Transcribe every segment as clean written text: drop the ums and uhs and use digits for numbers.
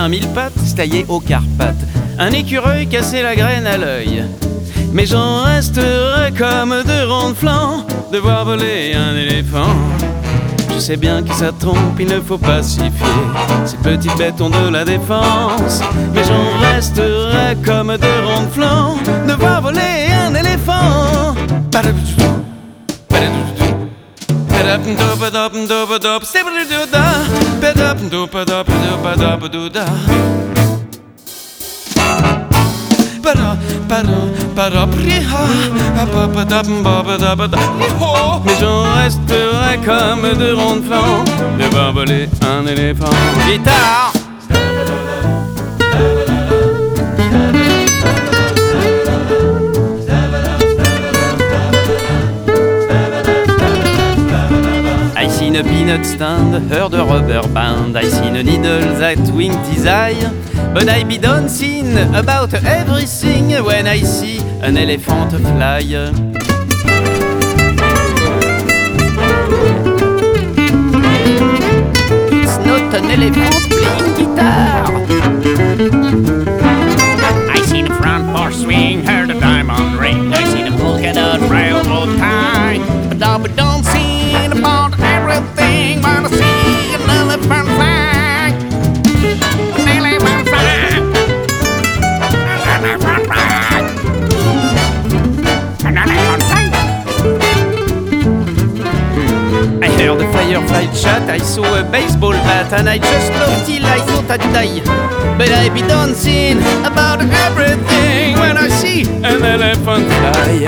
un mille pattes taillé aux Carpates, un écureuil cassé la graine à l'œil. Mais j'en resterai comme de ronds flancs de voir voler un éléphant. Je sais bien qui ça trompe, il ne faut pas s'y fier. Ces petites bêtes ont de la défense. Mais j'en resterai comme de ronds flancs de voir voler un éléphant. Mais j'en resterai comme de ronds flancs de voir voler un éléphant. Guitare! I seen a peanut stand, heard a rubber band. I seen a needle that winked his eye. But I be done seen about everything when I see an elephant fly. It's not an elephant playing guitar. I seen a front porch swing, heard a diamond ring. I seen a polka dot railroad tie. But I don't see about everything when I see an elephant flag. An elephant flag. An elephant flag. An elephant flag. I heard a firefly chat, I saw a baseball bat, and I just loved till I thought I'd die. But I be done seen about everything when I see an elephant fly.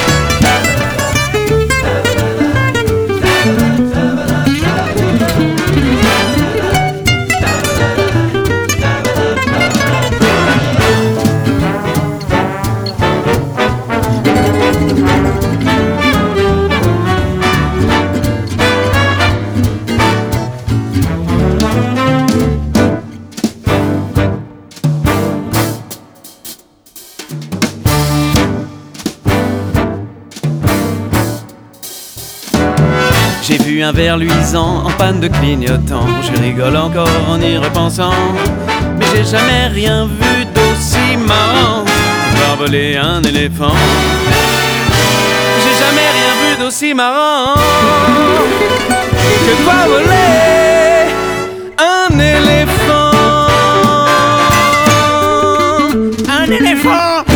J'ai vu un ver luisant en panne de clignotant. Je rigole encore en y repensant. Mais j'ai jamais rien vu d'aussi marrant que voir voler un éléphant. J'ai jamais rien vu d'aussi marrant que voir voler un éléphant. Un éléphant.